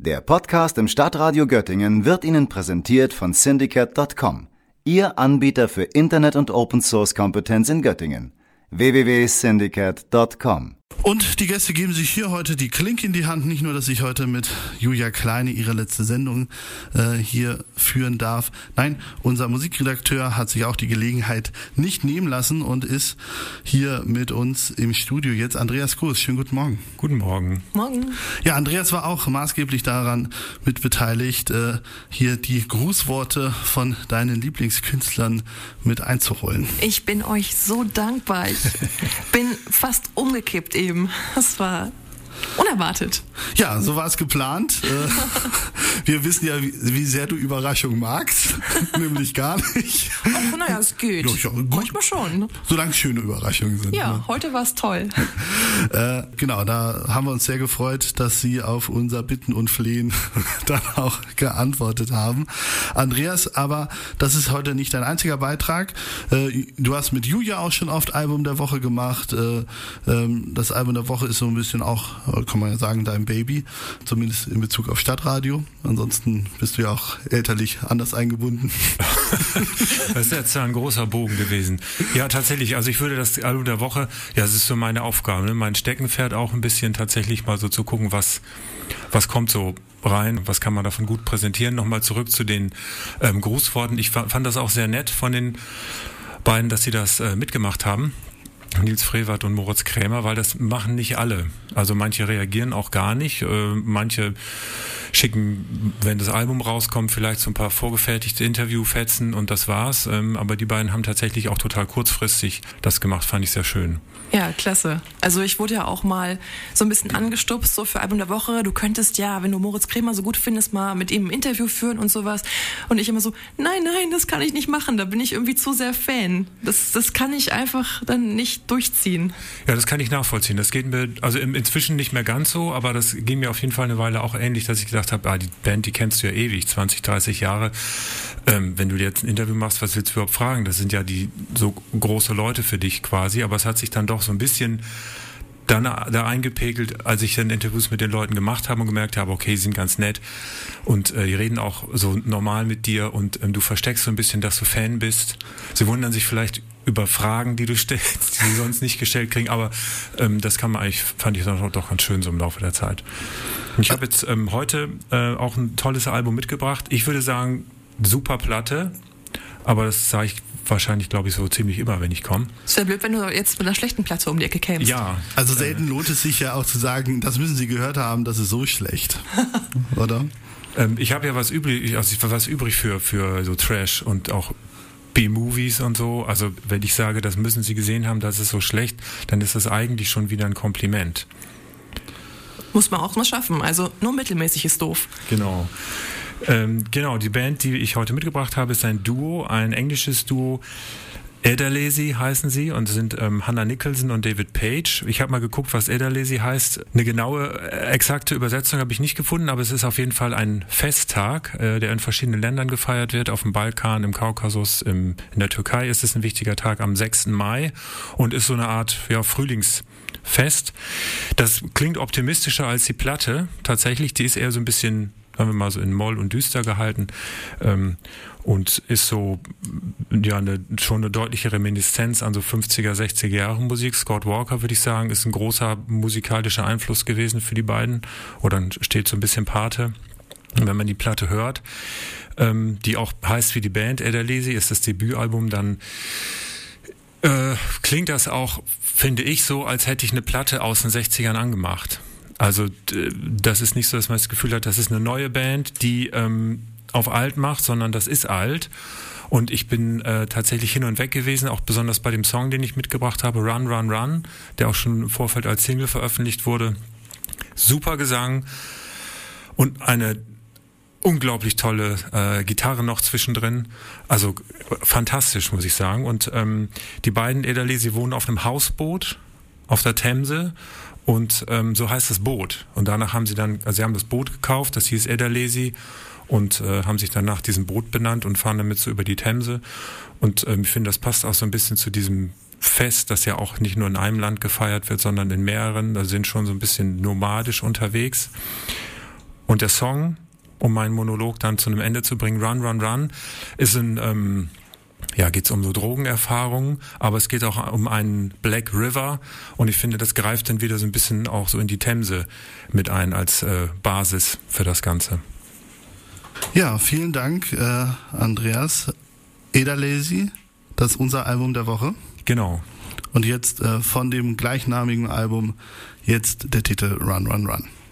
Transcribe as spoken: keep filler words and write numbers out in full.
Der Podcast im Stadtradio Göttingen wird Ihnen präsentiert von Syndicate Punkt com, Ihr Anbieter für Internet- und Open-Source-Kompetenz in Göttingen. w w w punkt syndicate punkt com. Und die Gäste geben sich hier heute die Klinke in die Hand. Nicht nur, dass ich heute mit Julia Kleine ihre letzte Sendung äh, hier führen darf. Nein, unser Musikredakteur hat sich auch die Gelegenheit nicht nehmen lassen und ist hier mit uns im Studio jetzt. Andreas Groß, schönen guten Morgen. Guten Morgen. Morgen. Ja, Andreas war auch maßgeblich daran mitbeteiligt, äh, hier die Grußworte von deinen Lieblingskünstlern mit einzuholen. Ich bin euch so dankbar. Ich bin fast umgekippt eben. Das war unerwartet. Ja, so war es geplant. Wir wissen ja, wie sehr du Überraschungen magst. Nämlich gar nicht. Ach, naja, es geht. Ja, ja, manchmal schon. Solange es schöne Überraschungen sind. Ja, ne? heute war es toll. Äh, genau, da haben wir uns sehr gefreut, dass Sie auf unser Bitten und Flehen dann auch geantwortet haben. Andreas, aber das ist heute nicht dein einziger Beitrag. Äh, du hast mit Julia auch schon oft Album der Woche gemacht. Äh, ähm, das Album der Woche ist so ein bisschen auch, kann man ja sagen, dein Baby, zumindest in Bezug auf Stadtradio. Ansonsten bist du ja auch elterlich anders eingebunden. Das ist jetzt ein großer Bogen gewesen. Ja, tatsächlich, also ich würde das Album der Woche, ja, es ist so meine Aufgabe, ne? Mein Steckenpferd auch ein bisschen tatsächlich mal so zu gucken, was, was kommt so rein, was kann man davon gut präsentieren. Nochmal zurück zu den ähm, Grußworten. Ich fand, fand das auch sehr nett von den beiden, dass sie das äh, mitgemacht haben. Nils Frevert und Moritz Krämer, weil das machen nicht alle. Also manche reagieren auch gar nicht, äh, manche schicken, wenn das Album rauskommt, vielleicht so ein paar vorgefertigte Interviewfetzen und das war's. Ähm, aber die beiden haben tatsächlich auch total kurzfristig das gemacht, fand ich sehr schön. Ja, klasse. Also ich wurde ja auch mal so ein bisschen angestupst, so für Album der Woche. Du könntest ja, wenn du Moritz Krämer so gut findest, mal mit ihm ein Interview führen und sowas. Und ich immer so, nein, nein, das kann ich nicht machen. Da bin ich irgendwie zu sehr Fan. Das, das kann ich einfach dann nicht durchziehen. Ja, das kann ich nachvollziehen. Das geht mir, also inzwischen nicht mehr ganz so, aber das ging mir auf jeden Fall eine Weile auch ähnlich, dass ich gedacht habe, ah, die Band, die kennst du ja ewig, zwanzig, dreißig Jahre. Ähm, wenn du dir jetzt ein Interview machst, was willst du überhaupt fragen? Das sind ja die so große Leute für dich quasi, aber es hat sich dann doch so ein bisschen dann da eingepegelt, als ich dann Interviews mit den Leuten gemacht habe und gemerkt habe, okay, sie sind ganz nett und äh, die reden auch so normal mit dir und ähm, du versteckst so ein bisschen, dass du Fan bist. Sie wundern sich vielleicht über Fragen, die du stellst, die sie sonst nicht gestellt kriegen, aber ähm, das kann man eigentlich, fand ich doch, doch ganz schön so im Laufe der Zeit. Und ich habe jetzt ähm, heute äh, auch ein tolles Album mitgebracht. Ich würde sagen, super Platte, aber das sage ich wahrscheinlich, glaube ich, so ziemlich immer, wenn ich komme. Es wäre blöd, wenn du jetzt mit einer schlechten Platte um die Ecke kämst. Ja. Also selten lohnt es sich ja auch zu sagen, das müssen Sie gehört haben, das ist so schlecht. Oder? Ähm, ich habe ja was übrig, also ich war was übrig für, für so Trash und auch B-Movies und so. Also wenn ich sage, das müssen Sie gesehen haben, das ist so schlecht, dann ist das eigentlich schon wieder ein Kompliment. Muss man auch mal schaffen. Also nur mittelmäßig ist doof. Genau. Ähm, genau, die Band, die ich heute mitgebracht habe, ist ein Duo, ein englisches Duo. Ederlazy heißen sie und sind ähm, Hannah Nicholson und David Page. Ich habe mal geguckt, was Ederlazy heißt. Eine genaue, äh, exakte Übersetzung habe ich nicht gefunden, aber es ist auf jeden Fall ein Festtag, äh, der in verschiedenen Ländern gefeiert wird. Auf dem Balkan, im Kaukasus, im, in der Türkei ist es ein wichtiger Tag am sechsten Mai und ist so eine Art ja, Frühlingsfest. Das klingt optimistischer als die Platte. Tatsächlich, die ist eher so ein bisschen, sagen wir mal, so in Moll und düster gehalten ähm, und ist so ja eine, schon eine deutliche Reminiszenz an so fünfziger, sechziger Jahre Musik. Scott Walker, würde ich sagen, ist ein großer musikalischer Einfluss gewesen für die beiden oder steht so ein bisschen Pate. Und wenn man die Platte hört, ähm, die auch heißt wie die Band, Ederlazy, ist das Debütalbum, dann äh, klingt das auch, finde ich, so, als hätte ich eine Platte aus den sechzigern angemacht. Also das ist nicht so, dass man das Gefühl hat, das ist eine neue Band, die ähm, auf alt macht, sondern das ist alt. Und ich bin äh, tatsächlich hin und weg gewesen, auch besonders bei dem Song, den ich mitgebracht habe, Run, Run, Run, der auch schon im Vorfeld als Single veröffentlicht wurde. Super Gesang und eine unglaublich tolle äh, Gitarre noch zwischendrin. Also fantastisch, muss ich sagen. Und ähm, die beiden Ederlazy wohnen auf einem Hausboot auf der Themse. Und ähm, so heißt das Boot. Und danach haben sie dann, also sie haben das Boot gekauft, das hieß Ederlazy und äh, haben sich dann nach diesem Boot benannt und fahren damit so über die Themse. Und ähm, ich finde, das passt auch so ein bisschen zu diesem Fest, das ja auch nicht nur in einem Land gefeiert wird, sondern in mehreren. Da sind schon so ein bisschen nomadisch unterwegs. Und der Song, um meinen Monolog dann zu einem Ende zu bringen, Run, Run, Run, ist ein, ähm, ja, geht's um so Drogenerfahrungen, aber es geht auch um einen Black River und ich finde, das greift dann wieder so ein bisschen auch so in die Themse mit ein als äh, Basis für das Ganze. Ja, vielen Dank, äh, Andreas. Ederlesi, das ist unser Album der Woche. Genau. Und jetzt äh, von dem gleichnamigen Album jetzt der Titel Run, Run, Run.